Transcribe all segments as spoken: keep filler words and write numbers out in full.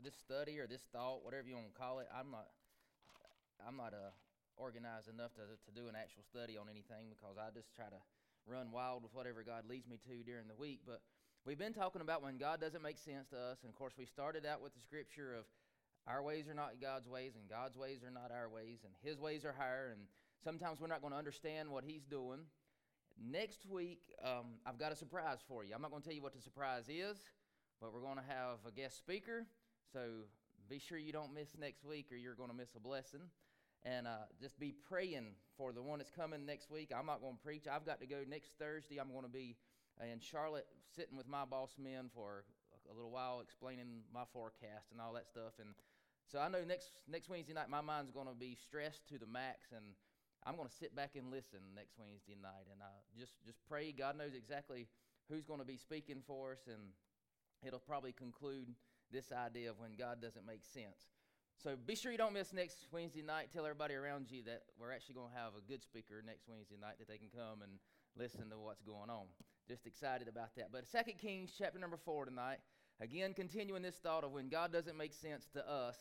this study or this thought, whatever you want to call it. I'm not I'm not uh, organized enough to to do an actual study on anything because I just try to run wild with whatever God leads me to during the week. But we've been talking about when God doesn't make sense to us, and of course we started out with the scripture of our ways are not God's ways, and God's ways are not our ways, and His ways are higher, and sometimes we're not going to understand what He's doing. Next week, um, I've got a surprise for you. I'm not going to tell you what the surprise is, but we're going to have a guest speaker, so be sure you don't miss next week or you're going to miss a blessing. And uh, just be praying for the one that's coming next week. I'm not going to preach. I've got to go next Thursday. I'm going to be in Charlotte sitting with my boss men for a little while explaining my forecast and all that stuff. And so I know next next Wednesday night my mind's going to be stressed to the max, and I'm going to sit back and listen next Wednesday night. And uh, just, just pray. God knows exactly who's going to be speaking for us, and it'll probably conclude this idea of when God doesn't make sense. So be sure you don't miss next Wednesday night. Tell everybody around you that we're actually going to have a good speaker next Wednesday night that they can come and listen to what's going on. Just excited about that. But Second Kings chapter number four tonight. Again, continuing this thought of when God doesn't make sense to us.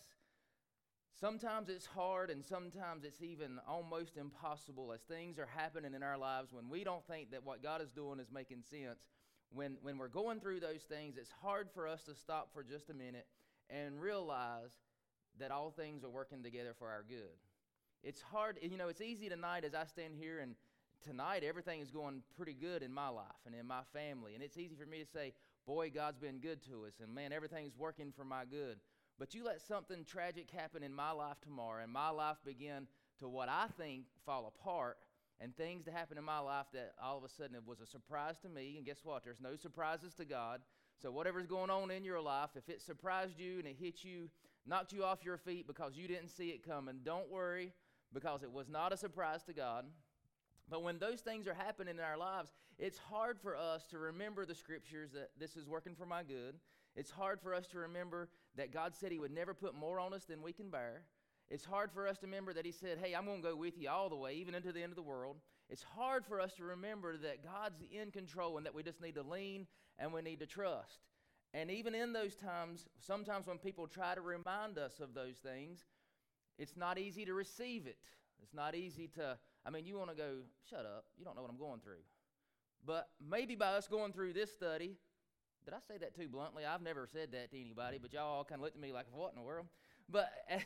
Sometimes it's hard and sometimes it's even almost impossible as things are happening in our lives when we don't think that what God is doing is making sense. When, when we're going through those things, it's hard for us to stop for just a minute and realize that all things are working together for our good. It's hard, you know, it's easy tonight as I stand here, and tonight everything is going pretty good in my life and in my family. And it's easy for me to say, boy, God's been good to us, and man, everything's working for my good. But you let something tragic happen in my life tomorrow, and my life begin to what I think fall apart, and things to happen in my life that all of a sudden it was a surprise to me. And guess what? There's no surprises to God. So whatever's going on in your life, if it surprised you and it hit you, knocked you off your feet because you didn't see it coming, don't worry, because it was not a surprise to God. But when those things are happening in our lives, it's hard for us to remember the scriptures that this is working for my good. It's hard for us to remember that God said He would never put more on us than we can bear. It's hard for us to remember that He said, hey, I'm going to go with you all the way, even into the end of the world. It's hard for us to remember that God's in control and that we just need to lean and we need to trust. And even in those times, sometimes when people try to remind us of those things, it's not easy to receive it. It's not easy to, I mean, you want to go, shut up, you don't know what I'm going through. But maybe by us going through this study, did I say that too bluntly? I've never said that to anybody, but y'all all kind of looked at me like, what in the world? But it,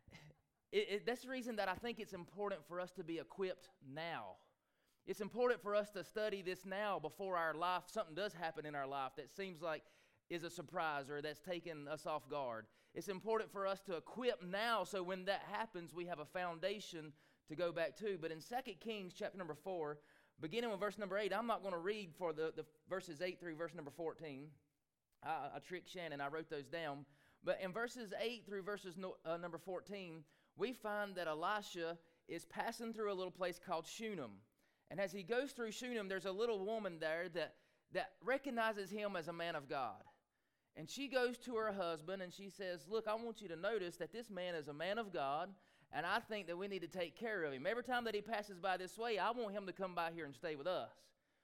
it, that's the reason that I think it's important for us to be equipped now. It's important for us to study this now before our life, something does happen in our life that seems like is a surprise or that's taken us off guard. It's important for us to equip now so when that happens, we have a foundation to go back to. But in Second Kings chapter number four, beginning with verse number eight, I'm not going to read for the, the verses eight through verse number fourteen. I, I tricked Shannon, I wrote those down. But in verses eight through verses no, uh, number fourteen, we find that Elisha is passing through a little place called Shunem. And as he goes through Shunem, there's a little woman there that, that recognizes him as a man of God. And she goes to her husband and she says, look, I want you to notice that this man is a man of God, and I think that we need to take care of him. Every time that he passes by this way, I want him to come by here and stay with us.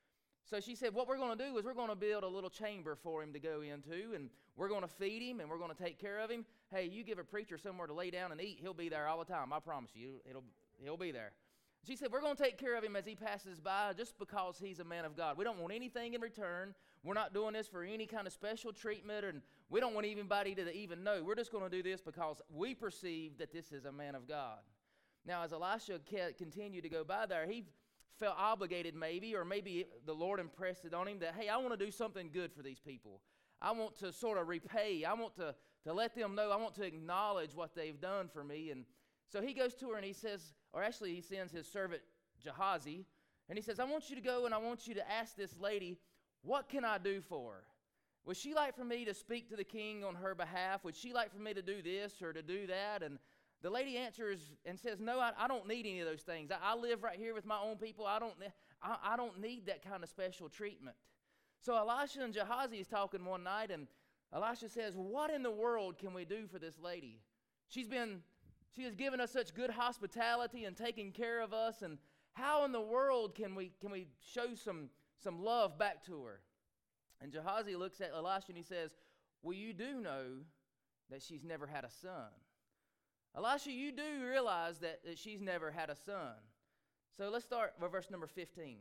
So she said, what we're going to do is we're going to build a little chamber for him to go into, and we're going to feed him, and we're going to take care of him. Hey, you give a preacher somewhere to lay down and eat, he'll be there all the time. I promise you, it'll, he'll be there. She said, we're going to take care of him as he passes by just because he's a man of God. We don't want anything in return. We're not doing this for any kind of special treatment, and we don't want anybody to even know. We're just going to do this because we perceive that this is a man of God. Now, as Elisha continued to go by there, he felt obligated maybe, or maybe the Lord impressed it on him that, hey, I want to do something good for these people. I want to sort of repay. I want to, to let them know. I want to acknowledge what they've done for me. And so he goes to her and he says, or actually he sends his servant Gehazi, and he says, I want you to go and I want you to ask this lady, what can I do for her? Would she like for me to speak to the king on her behalf? Would she like for me to do this or to do that? And the lady answers and says, no, I, I don't need any of those things. I, I live right here with my own people. I don't, I, I don't need that kind of special treatment. So Elisha and Gehazi is talking one night, and Elisha says, what in the world can we do for this lady? She's been, she has given us such good hospitality and taken care of us, and how in the world can we can we show some, some love back to her? And Gehazi looks at Elisha and he says, well, you do know that she's never had a son. Elisha, you do realize that, that she's never had a son. So let's start with verse number fifteen.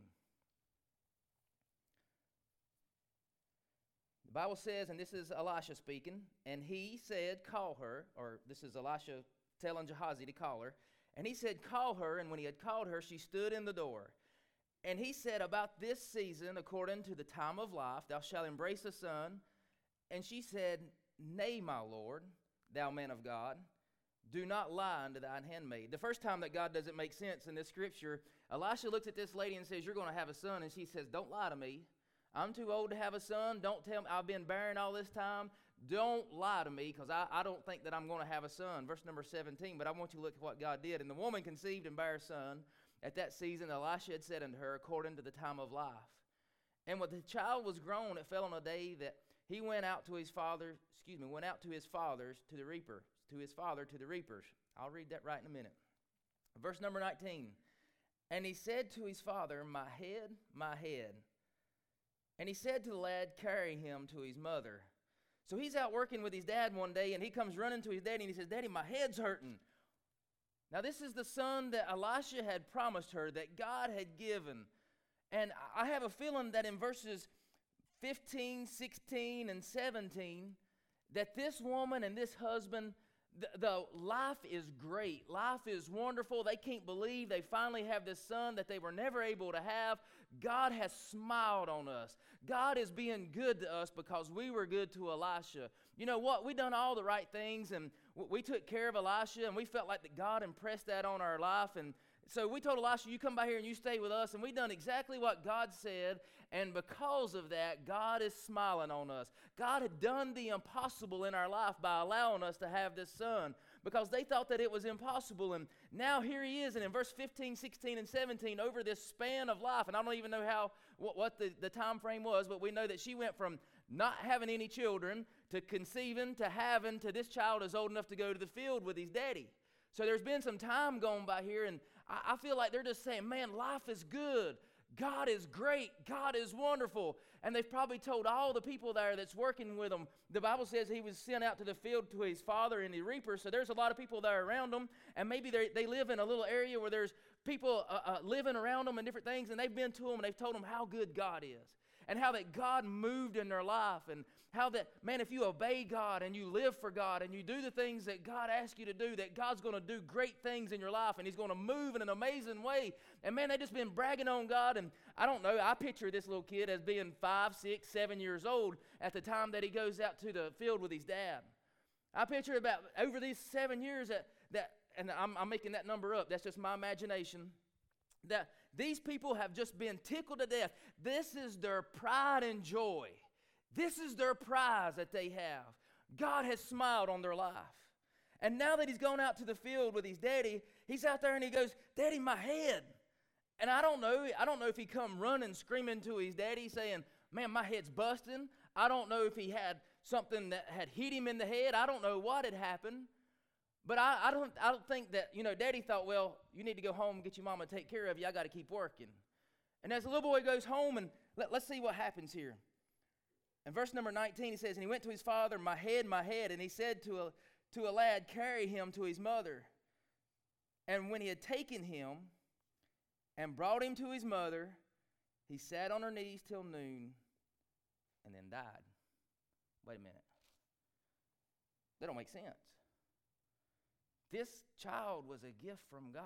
The Bible says, and this is Elisha speaking, and he said, call her, or this is Elisha telling Gehazi to call her, and he said, call her, and when he had called her, she stood in the door. And he said, about this season, according to the time of life, thou shalt embrace a son. And she said, nay, my Lord, thou man of God, do not lie unto thine handmaid. The first time that God doesn't make sense in this scripture, Elisha looks at this lady and says, you're going to have a son. And she says, don't lie to me. I'm too old to have a son. Don't tell me I've been barren all this time. Don't lie to me, because I, I don't think that I'm going to have a son. Verse number seventeen, but I want you to look at what God did. And the woman conceived and bare a son. At that season, Elisha had said unto her, according to the time of life. And when the child was grown, it fell on a day that he went out to his father, excuse me, went out to his fathers, to the reaper, to his father, to the reapers. I'll read that right in a minute. Verse number nineteen, and he said to his father, my head, my head. And he said to the lad, carry him to his mother. So he's out working with his dad one day, and he comes running to his daddy, and he says, Daddy, my head's hurting. Now, this is the son that Elisha had promised her, that God had given. And I have a feeling that in verses fifteen, sixteen, and seventeen, that this woman and this husband, the, the life is great. Life is wonderful. They can't believe they finally have this son that they were never able to have. God has smiled on us. God is being good to us because we were good to Elisha. You know what? We done all the right things, and we took care of Elisha, and we felt like that God impressed that on our life. And so we told Elisha, you come by here and you stay with us, and we done exactly what God said. And because of that, God is smiling on us. God had done the impossible in our life by allowing us to have this son, because they thought that it was impossible. And now here he is, and in verse fifteen, sixteen, and seventeen, over this span of life, and I don't even know how what, what the, the time frame was, but we know that she went from not having any children to conceiving to having to this child is old enough to go to the field with his daddy. So there's been some time going by here, and I, I feel like they're just saying, man, life is good. God is great. God is wonderful. And they've probably told all the people there that's working with them. The Bible says he was sent out to the field to his father and the reaper. So there's a lot of people there around them. And maybe they they live in a little area where there's people uh, uh, living around them and different things. And they've been to them and they've told them how good God is. And how that God moved in their life. And how that, man, if you obey God and you live for God and you do the things that God asks you to do, that God's going to do great things in your life and he's going to move in an amazing way. And, man, they just been bragging on God. And I don't know, I picture this little kid as being five, six, seven years old at the time that he goes out to the field with his dad. I picture about over these seven years that, that and I'm, I'm making that number up. That's just my imagination. That these people have just been tickled to death. This is their pride and joy. This is their prize that they have. God has smiled on their life. And now that he's gone out to the field with his daddy, he's out there and he goes, Daddy, my head. And I don't know, I don't know if he come running, screaming to his daddy saying, man, my head's busting. I don't know if he had something that had hit him in the head. I don't know what had happened. But I, I don't I don't think that, you know, Daddy thought, well, you need to go home and get your mama to take care of you. I got to keep working. And as the little boy goes home, and let, let's see what happens here. In verse number nineteen, he says, and he went to his father, my head, my head. And he said to a, to a lad, carry him to his mother. And when he had taken him and brought him to his mother, he sat on her knees till noon and then died. Wait a minute. That don't make sense. This child was a gift from God.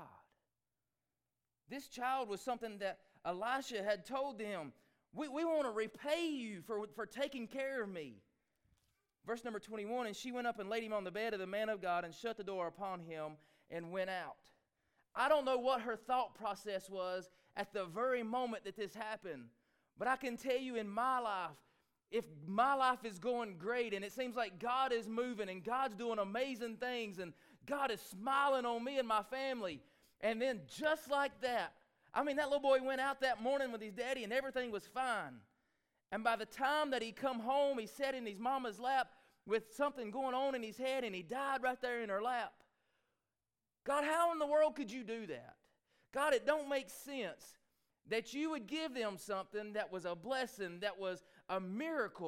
This child was something that Elisha had told them, we, we want to repay you for, for taking care of me. Verse number twenty-one, and she went up and laid him on the bed of the man of God and shut the door upon him and went out. I don't know what her thought process was at the very moment that this happened, but I can tell you in my life, if my life is going great and it seems like God is moving and God's doing amazing things and God is smiling on me and my family, and then just like that, I mean, that little boy went out that morning with his daddy and everything was fine. And by the time that he come home, he sat in his mama's lap with something going on in his head, and he died right there in her lap. God, how in the world could you do that? God, it don't make sense that you would give them something that was a blessing, that was a miracle,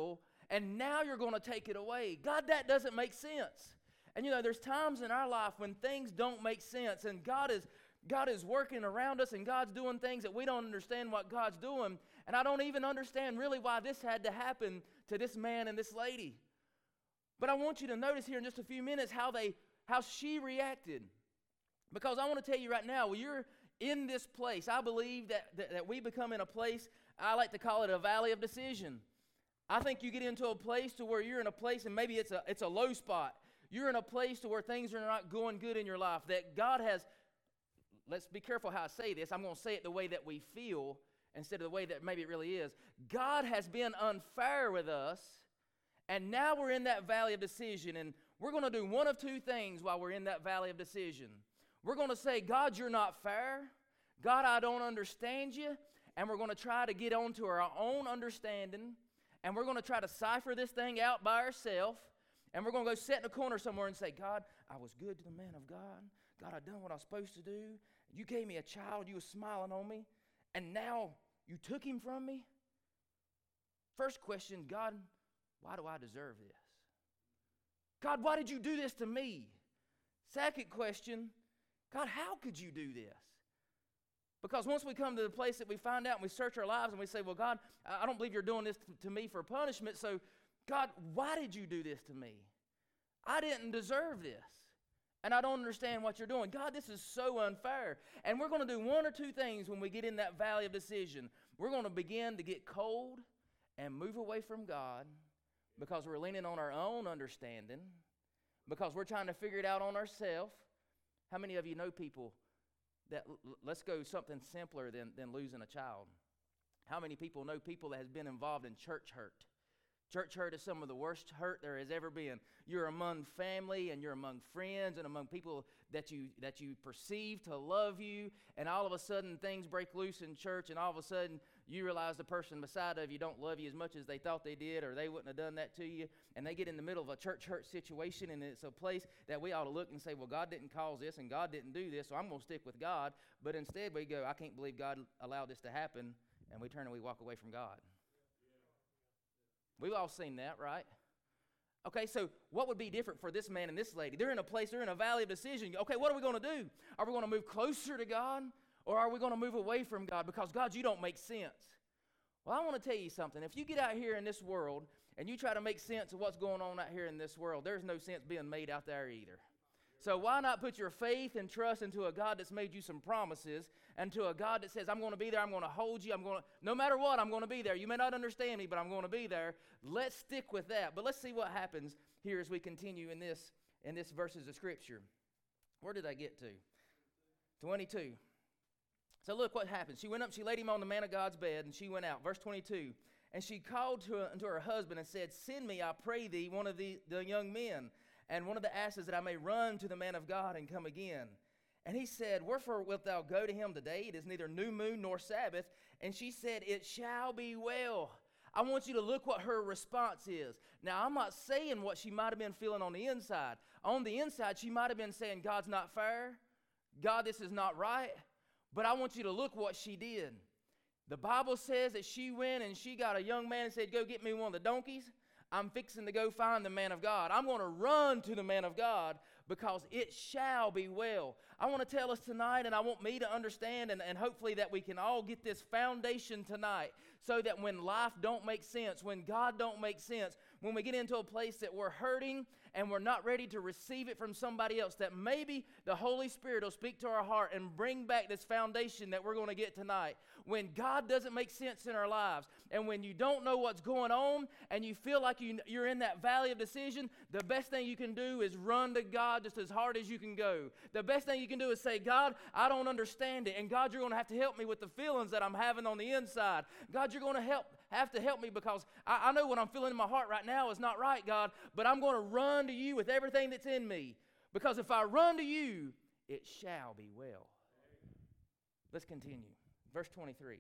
and now you're going to take it away. God, that doesn't make sense. And you know, there's times in our life when things don't make sense, and God is God is working around us, and God's doing things that we don't understand what God's doing. And I don't even understand really why this had to happen to this man and this lady. But I want you to notice here in just a few minutes how they, how she reacted. Because I want to tell you right now, when you're in this place, I believe that, that, that we become in a place, I like to call it a valley of decision. I think you get into a place to where you're in a place, and maybe it's a, it's a low spot. You're in a place to where things are not going good in your life, that God has, let's be careful how I say this. I'm going to say it the way that we feel instead of the way that maybe it really is. God has been unfair with us, and now we're in that valley of decision, and we're going to do one of two things while we're in that valley of decision. We're going to say, God, you're not fair. God, I don't understand you. And we're going to try to get on to our own understanding, and we're going to try to cipher this thing out by ourselves, and we're going to go sit in a corner somewhere and say, God, I was good to the man of God. God, I done what I was supposed to do. You gave me a child. You were smiling on me. And now you took him from me? First question, God, why do I deserve this? God, why did you do this to me? Second question, God, how could you do this? Because once we come to the place that we find out and we search our lives and we say, well, God, I don't believe you're doing this to me for punishment. So, God, why did you do this to me? I didn't deserve this. And I don't understand what you're doing. God, this is so unfair. And we're going to do one or two things when we get in that valley of decision. We're going to begin to get cold and move away from God because we're leaning on our own understanding, because we're trying to figure it out on ourselves. How many of you know people that, let's go something simpler than, than losing a child. How many people know people that has been involved in church hurt? Church hurt is some of the worst hurt there has ever been. You're among family, and you're among friends, and among people that you that you perceive to love you, and all of a sudden things break loose in church, and all of a sudden you realize the person beside of you don't love you as much as they thought they did, or they wouldn't have done that to you, and they get in the middle of a church hurt situation, and it's a place that we ought to look and say, well, God didn't cause this, and God didn't do this, so I'm going to stick with God. But instead we go, I can't believe God allowed this to happen, and we turn and we walk away from God. We've all seen that, right? Okay, so what would be different for this man and this lady? They're in a place, they're in a valley of decision. Okay, what are we going to do? Are we going to move closer to God, or are we going to move away from God? Because, God, you don't make sense. Well, I want to tell you something. If you get out here in this world and you try to make sense of what's going on out here in this world, there's no sense being made out there either. So why not put your faith and trust into a God that's made you some promises, and to a God that says, I'm going to be there, I'm going to hold you, I'm going to, no matter what, I'm going to be there. You may not understand me, but I'm going to be there. Let's stick with that. But let's see what happens here as we continue in this, in this verses of Scripture. Where did I get to? twenty-two. So look what happened. She went up, she laid him on the man of God's bed, and she went out. Verse twenty-two. And she called to, to her husband and said, send me, I pray thee, one of the, the young men, and one of the asses, that I may run to the man of God and come again. And he said, wherefore wilt thou go to him today? It is neither new moon nor Sabbath. And she said, it shall be well. I want you to look what her response is. Now, I'm not saying what she might have been feeling on the inside. On the inside, she might have been saying, God's not fair. God, this is not right. But I want you to look what she did. The Bible says that she went and she got a young man and said, go get me one of the donkeys. I'm fixing to go find the man of God. I'm going to run to the man of God because it shall be well. I want to tell us tonight, and I want me to understand, and, and hopefully that we can all get this foundation tonight, so that when life don't make sense, when God don't make sense, when we get into a place that we're hurting and we're not ready to receive it from somebody else, that maybe the Holy Spirit will speak to our heart and bring back this foundation that we're going to get tonight. When God doesn't make sense in our lives, and when you don't know what's going on, and you feel like you, you're in that valley of decision, the best thing you can do is run to God just as hard as you can go. The best thing you can do is say, God, I don't understand it, and God, you're going to have to help me with the feelings that I'm having on the inside. God, you're going to help have to help me, because I, I know what I'm feeling in my heart right now is not right, God, but I'm going to run to you with everything that's in me, because if I run to you, it shall be well. Let's continue. Verse twenty-three.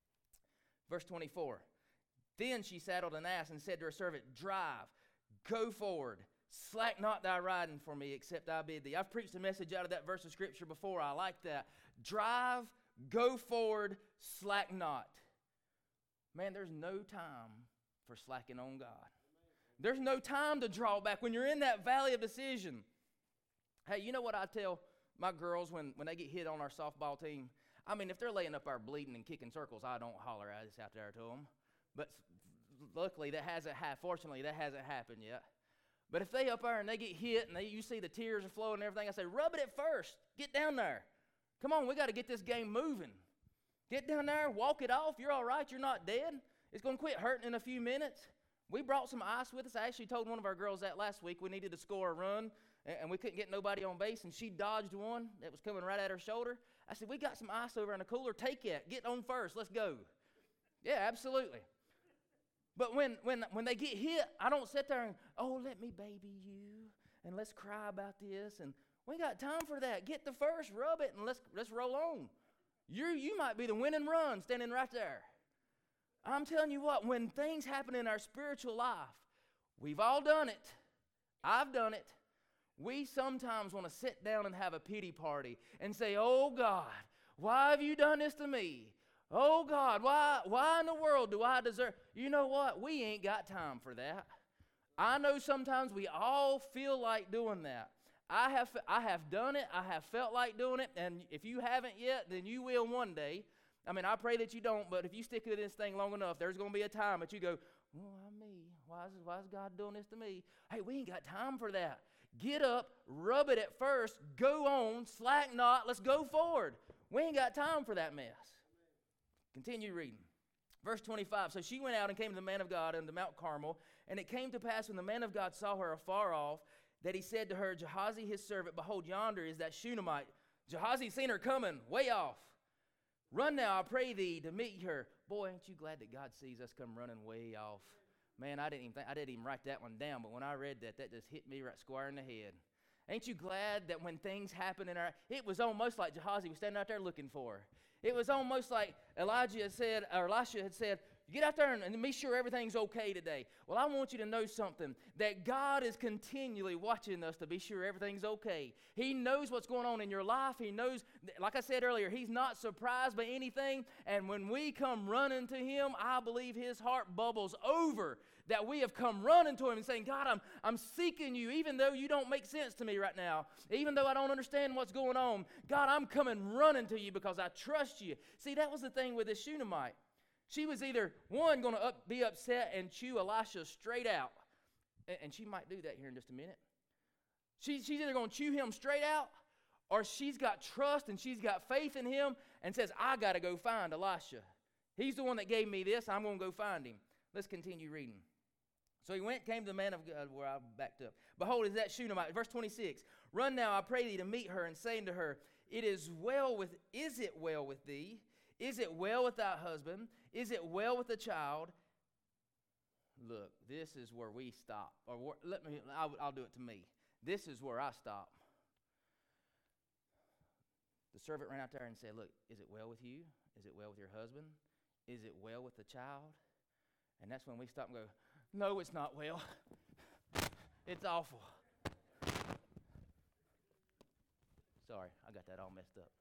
Verse twenty-four. Then she saddled an ass and said to her servant, drive, go forward, slack not thy riding for me, except I bid thee. I've preached a message out of that verse of Scripture before. I like that. Drive, go forward, slack not. Man, there's no time for slacking on God. There's no time to draw back when you're in that valley of decision. Hey, you know what I tell my girls when, when they get hit on our softball team? I mean, if they're laying up there bleeding and kicking circles, I don't holler at us out there to them. But luckily, that hasn't happened. Fortunately, that hasn't happened yet. But if they up there and they get hit and they, you see the tears are flowing and everything, I say, rub it at first. Get down there. Come on, we got to get this game moving. Get down there, walk it off. You're all right. You're not dead. It's going to quit hurting in a few minutes. We brought some ice with us. I actually told one of our girls that last week. We needed to score a run, and, and we couldn't get nobody on base, and she dodged one that was coming right at her shoulder. I said, we got some ice over in the cooler. Take it. Get on first. Let's go. Yeah, absolutely. But when, when, when they get hit, I don't sit there and, oh, let me baby you, and let's cry about this. And we got time for that. Get the first, rub it, and let's, let's roll on. You you might be the winning run standing right there. I'm telling you what, when things happen in our spiritual life, we've all done it. I've done it. We sometimes want to sit down and have a pity party and say, oh, God, why have you done this to me? Oh, God, why, why in the world do I deserve? You know what? We ain't got time for that. I know sometimes we all feel like doing that. I have, I have done it. I have felt like doing it. And if you haven't yet, then you will one day. I mean, I pray that you don't, but if you stick to this thing long enough, there's going to be a time that you go, oh, why me? Why is, why is God doing this to me? Hey, we ain't got time for that. Get up, rub it at first, go on, slack not, let's go forward. We ain't got time for that mess. Continue reading. Verse twenty-five, so she went out and came to the man of God unto Mount Carmel, and it came to pass when the man of God saw her afar off, that he said to her, Gehazi his servant, behold, yonder is that Shunammite. Gehazi seen her coming, way off. Run now, I pray thee, to meet her. Boy, ain't you glad that God sees us come running way off? Man, I didn't even think, I didn't even write that one down, but when I read that, that just hit me right square in the head. Ain't you glad that when things happen in our, it was almost like Gehazi was standing out there looking for her. It was almost like Elijah had said, or Elisha had said, get out there and, and be sure everything's okay today. Well, I want you to know something, that God is continually watching us to be sure everything's okay. He knows what's going on in your life. He knows, like I said earlier, He's not surprised by anything. And when we come running to Him, I believe His heart bubbles over that we have come running to Him and saying, God, I'm, I'm seeking You, even though You don't make sense to me right now. Even though I don't understand what's going on. God, I'm coming running to You because I trust You. See, that was the thing with this Shunammite. She was either, one, going to up, be upset and chew Elisha straight out. And, and she might do that here in just a minute. She, she's either going to chew him straight out, or she's got trust and she's got faith in him and says, I got to go find Elisha. He's the one that gave me this. I'm going to go find him. Let's continue reading. So he went, came to the man of God, where I backed up. Behold, is that Shunammite. Verse twenty-six. Run now, I pray thee, to meet her, and saying to her, It is well with, is it well with thee? Is it well with thy husband? Is it well with the child? Look, this is where we stop. Or where, let me, I'll, I'll do it to me. This is where I stop. The servant ran out there and said, look, is it well with you? Is it well with your husband? Is it well with the child? And that's when we stop and go, no, it's not well. It's awful. Sorry, I got that all messed up.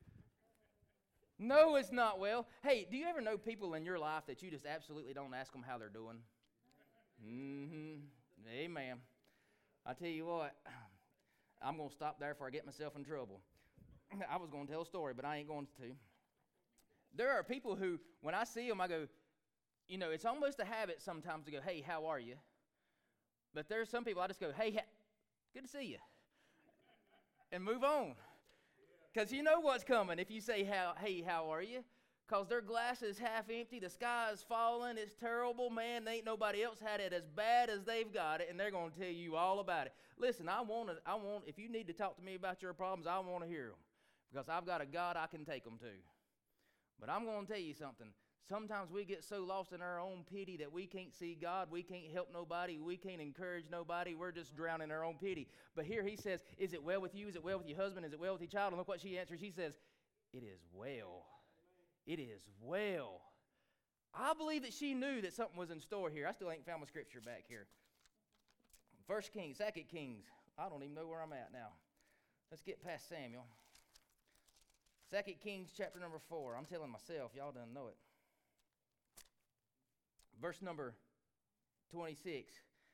No, it's not well. Hey, do you ever know people in your life that you just absolutely don't ask them how they're doing? Mm-hmm. Amen. I tell you what, I'm going to stop there before I get myself in trouble. I was going to tell a story, but I ain't going to. There are people who, when I see them, I go, you know, it's almost a habit sometimes to go, hey, how are you? But there's some people I just go, hey, ha- good to see you, and move on. Because you know what's coming if you say, how, hey, how are you? Because their glass is half empty, the sky is falling, it's terrible, man, ain't nobody else had it as bad as they've got it, and they're going to tell you all about it. Listen, I want to, I want, if you need to talk to me about your problems, I want to hear them. Because I've got a God I can take them to. But I'm going to tell you something. Sometimes we get so lost in our own pity that we can't see God, we can't help nobody, we can't encourage nobody, we're just drowning in our own pity. But here he says, is it well with you? Is it well with your husband? Is it well with your child? And look what she answers. She says, it is well. It is well. I believe that she knew that something was in store here. I still ain't found my scripture back here. First Kings, Second Kings. I don't even know where I'm at now. Let's get past Samuel. Second Kings chapter number four. I'm telling myself, y'all done know it. Verse number twenty-six.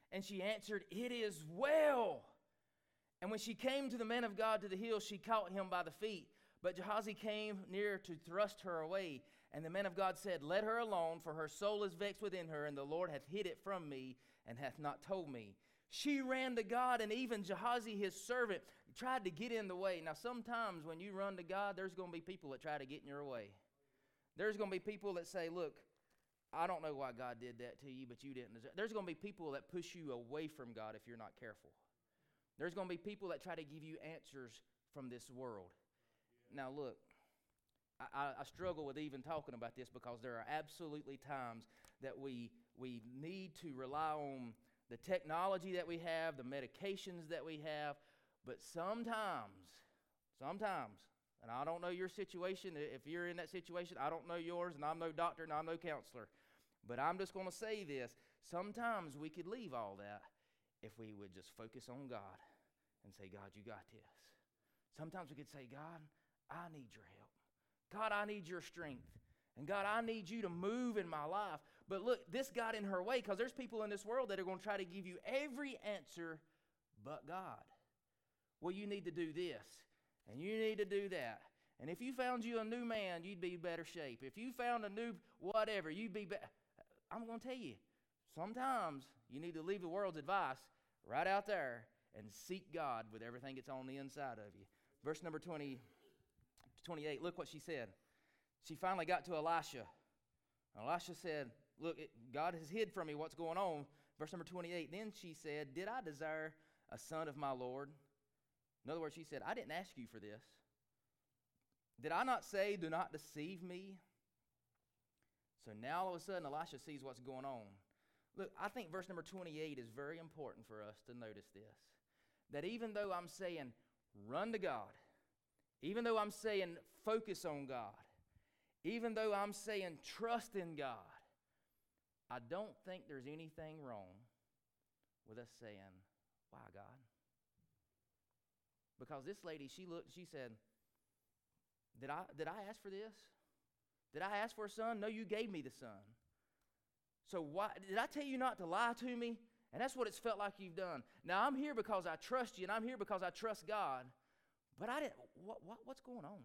And she answered, It is well. And when she came to the man of God to the hill, she caught him by the feet. But Gehazi came near to thrust her away. And the man of God said, Let her alone, for her soul is vexed within her, and the Lord hath hid it from me, and hath not told me. She ran to God, and even Gehazi, his servant, tried to get in the way. Now, sometimes when you run to God, there's going to be people that try to get in your way. There's going to be people that say, Look, I don't know why God did that to you, but you didn't deserve. There's going to be people that push you away from God if you're not careful. There's going to be people that try to give you answers from this world. Now, look, I, I struggle with even talking about this because there are absolutely times that we we need to rely on the technology that we have, the medications that we have, but sometimes, sometimes, and I don't know your situation. If you're in that situation, I don't know yours, and I'm no doctor, and I'm no counselor. But I'm just going to say this. Sometimes we could leave all that if we would just focus on God and say, God, you got this. Sometimes we could say, God, I need your help. God, I need your strength. And God, I need you to move in my life. But look, this got in her way because there's people in this world that are going to try to give you every answer but God. Well, you need to do this, and you need to do that. And if you found you a new man, you'd be in better shape. If you found a new whatever, you'd be better. I'm going to tell you, sometimes you need to leave the world's advice right out there and seek God with everything that's on the inside of you. Verse number twenty, twenty-eight, look what she said. She finally got to Elisha. Elisha said, look, it, God has hid from me what's going on. Verse number twenty-eight, then she said, did I desire a son of my Lord? In other words, she said, I didn't ask you for this. Did I not say, do not deceive me? So now all of a sudden, Elisha sees what's going on. Look, I think verse number twenty-eight is very important for us to notice this. That even though I'm saying, run to God, even though I'm saying, focus on God, even though I'm saying, trust in God, I don't think there's anything wrong with us saying, why, God? Because this lady, she looked, she said, Did I, did I ask for this? Did I ask for a son? No, you gave me the son. So why did I tell you not to lie to me? And that's what it's felt like you've done. Now, I'm here because I trust you, and I'm here because I trust God. But I didn't, what, what, what's going on?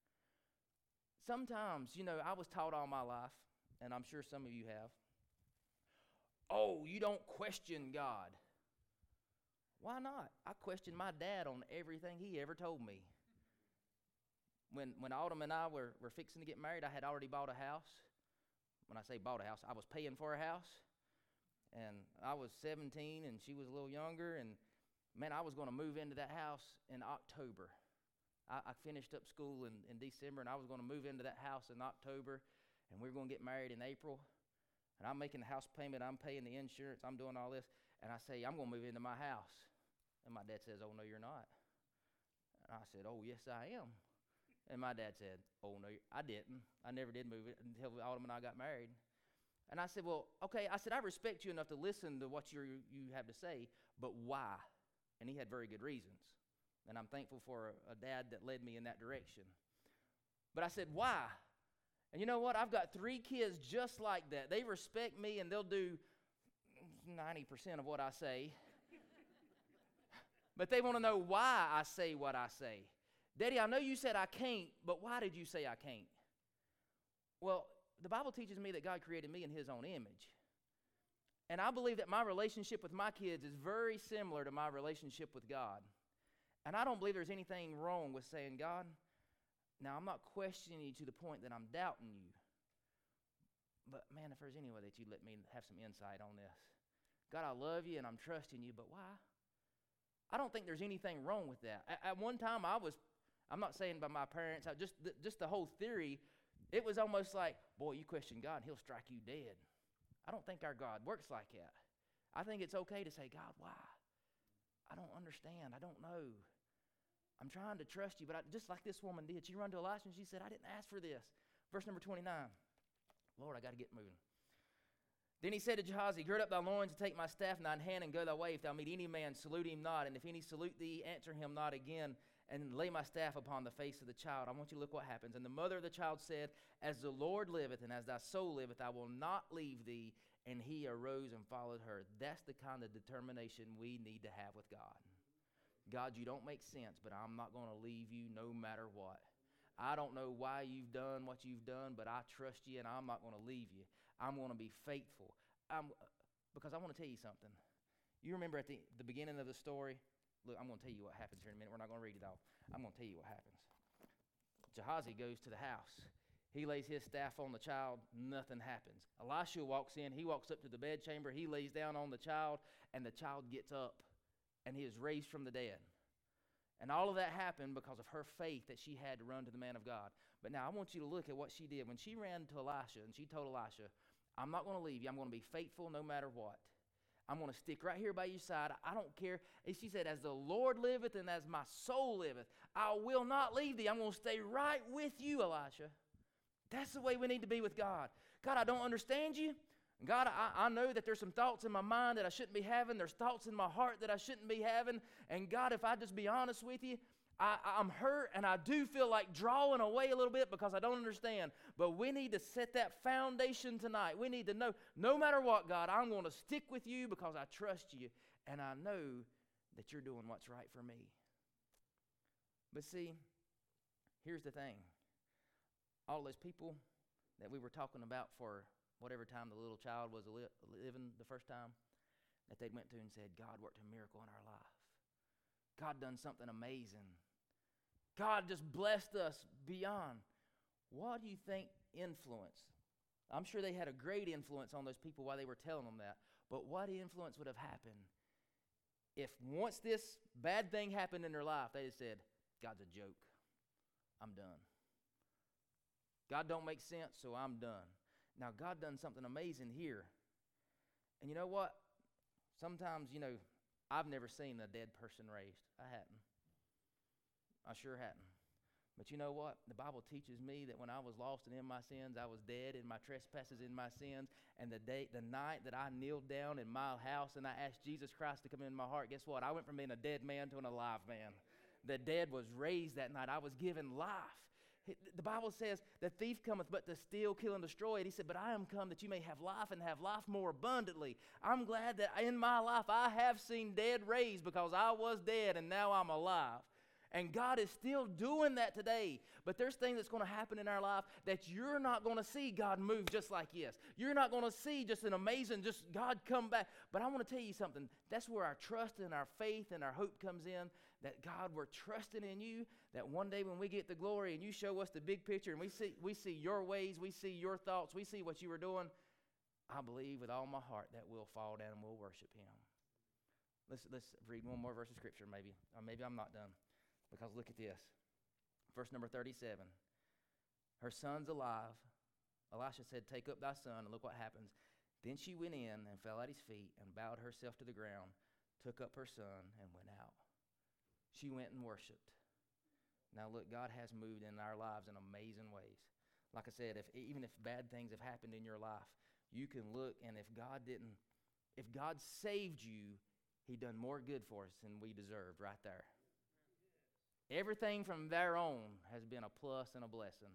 Sometimes, you know, I was taught all my life, and I'm sure some of you have, oh, you don't question God. Why not? I questioned my dad on everything he ever told me. When when Autumn and I were, were fixing to get married, I had already bought a house. When I say bought a house, I was paying for a house. And I was seventeen, and she was a little younger. And, man, I was going to move into that house in October. I, I finished up school in, in December, and I was going to move into that house in October. And we were going to get married in April. And I'm making the house payment. I'm paying the insurance. I'm doing all this. And I say, I'm going to move into my house. And my dad says, oh, no, you're not. And I said, oh, yes, I am. And my dad said, oh, no, I didn't. I never did move it until Autumn and I got married. And I said, well, okay. I said, I respect you enough to listen to what you're, you have to say, but why? And he had very good reasons. And I'm thankful for a, a dad that led me in that direction. But I said, why? And you know what? I've got three kids just like that. They respect me, and they'll do ninety percent of what I say. But they want to know why I say what I say. Daddy, I know you said I can't, but why did you say I can't? Well, the Bible teaches me that God created me in his own image. And I believe that my relationship with my kids is very similar to my relationship with God. And I don't believe there's anything wrong with saying, God, now I'm not questioning you to the point that I'm doubting you. But man, if there's any way that you let me have some insight on this. God, I love you and I'm trusting you, but why? I don't think there's anything wrong with that. At, at one time, I was, I'm not saying by my parents, I just, the, just the whole theory, it was almost like, boy, you question God, he'll strike you dead. I don't think our God works like that. I think it's okay to say, God, why? I don't understand. I don't know. I'm trying to trust you, but I, just like this woman did. She ran to Elisha and she said, I didn't ask for this. Verse number twenty-nine. Lord, I got to get moving. Then he said to Gehazi, gird up thy loins and take my staff in thine hand and go thy way. If thou meet any man, salute him not. And if any salute thee, answer him not again. And lay my staff upon the face of the child. I want you to look what happens. And the mother of the child said, as the Lord liveth and as thy soul liveth, I will not leave thee and he arose and followed her. That's the kind of determination we need to have with God. God, you don't make sense, but I'm not going to leave you no matter what. I don't know why you've done what you've done, but I trust you, and I'm not going to leave you. I'm going to be faithful. I'm, because I want to tell you something. You remember at the, the beginning of the story? Look, I'm going to tell you what happens here in a minute. We're not going to read it all. I'm going to tell you what happens. Gehazi goes to the house. He lays his staff on the child. Nothing happens. Elisha walks in. He walks up to the bedchamber. He lays down on the child, and the child gets up, and he is raised from the dead. And all of that happened because of her faith that she had to run to the man of God. But now I want you to look at what she did. When she ran to Elisha, and she told Elisha, I'm not going to leave you. I'm going to be faithful no matter what. I'm going to stick right here by your side. I don't care. And she said, as the Lord liveth and as my soul liveth, I will not leave thee. I'm going to stay right with you, Elisha. That's the way we need to be with God. God, I don't understand you. God, I, I know that there's some thoughts in my mind that I shouldn't be having. There's thoughts in my heart that I shouldn't be having. And God, if I just be honest with you, I, I'm hurt and I do feel like drawing away a little bit because I don't understand. But we need to set that foundation tonight. We need to know, no matter what, God, I'm going to stick with you because I trust you. And I know that you're doing what's right for me. But see, here's the thing. All those people that we were talking about for whatever time the little child was li- living the first time, that they went to and said, God worked a miracle in our life. God done something amazing. God just blessed us beyond. What do you think influence? I'm sure they had a great influence on those people while they were telling them that. But what influence would have happened if once this bad thing happened in their life, they just said, God's a joke. I'm done. God don't make sense, so I'm done. Now, God done something amazing here. And you know what? Sometimes, you know, I've never seen a dead person raised. I hadn't. I sure hadn't. But you know what? The Bible teaches me that when I was lost and in my sins, I was dead in my trespasses, in my sins. And the day, the night that I kneeled down in my house and I asked Jesus Christ to come in my heart, guess what? I went from being a dead man to an alive man. The dead was raised that night. I was given life. The Bible says, the thief cometh but to steal, kill, and destroy it. He said, but I am come that you may have life and have life more abundantly. I'm glad that in my life I have seen dead raised because I was dead and now I'm alive. And God is still doing that today. But there's things that's going to happen in our life that you're not going to see God move just like this. You're not going to see just an amazing, just God come back. But I want to tell you something. That's where our trust and our faith and our hope comes in. That God, we're trusting in you. That one day when we get the glory and you show us the big picture and we see, we see your ways, we see your thoughts, we see what you were doing, I believe with all my heart that we'll fall down and we'll worship him. Let's, let's read one more verse of scripture maybe. Or maybe I'm not done. Because look at this. Verse number thirty-seven. Her son's alive. Elisha said, take up thy son, and look what happens. Then she went in and fell at his feet and bowed herself to the ground, took up her son, and went out. She went and worshiped. Now look, God has moved in our lives in amazing ways. Like I said, if even if bad things have happened in your life, you can look, and if God didn't, if God saved you, he done more good for us than we deserved right there. Everything from there on has been a plus and a blessing.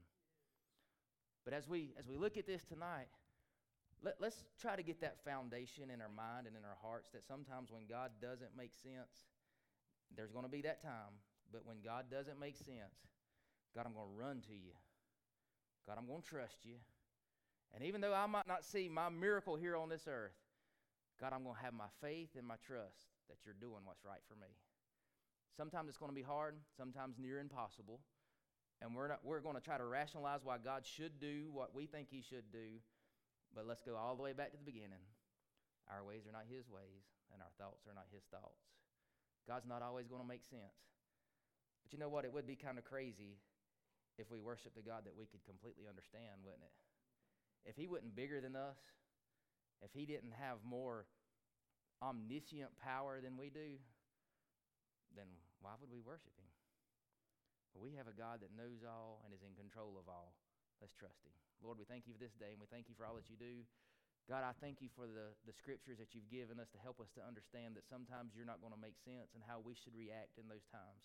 But as we as we look at this tonight, let, let's try to get that foundation in our mind and in our hearts that sometimes when God doesn't make sense, there's going to be that time. But when God doesn't make sense, God, I'm going to run to you. God, I'm going to trust you. And even though I might not see my miracle here on this earth, God, I'm going to have my faith and my trust that you're doing what's right for me. Sometimes it's going to be hard, sometimes near impossible, and we're not, we're going to try to rationalize why God should do what we think he should do, but let's go all the way back to the beginning. Our ways are not his ways, and our thoughts are not his thoughts. God's not always going to make sense. But you know what? It would be kind of crazy if we worshiped a God that we could completely understand, wouldn't it? If he wasn't bigger than us, if he didn't have more omniscient power than we do, then why would we worship him? Well, we have a God that knows all and is in control of all. Let's trust him. Lord, we thank you for this day, and we thank you for all that you do. God, I thank you for the, the scriptures that you've given us to help us to understand that sometimes you're not going to make sense and how we should react in those times.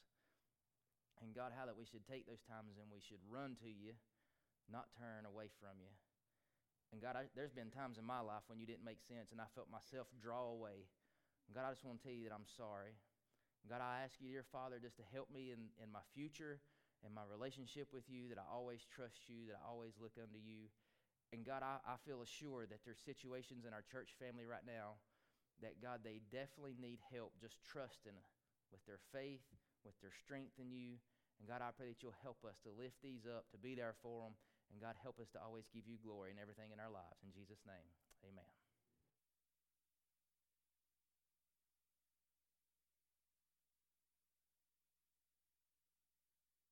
And God, how that we should take those times and we should run to you, not turn away from you. And God, I, there's been times in my life when you didn't make sense and I felt myself draw away. And God, I just want to tell you that I'm sorry. God, I ask you, dear Father, just to help me in, in my future and my relationship with you, that I always trust you, that I always look unto you. And God, I, I feel assured that there's situations in our church family right now that, God, they definitely need help just trusting with their faith, with their strength in you. And God, I pray that you'll help us to lift these up, to be there for them. And God, help us to always give you glory in everything in our lives. In Jesus' name, amen.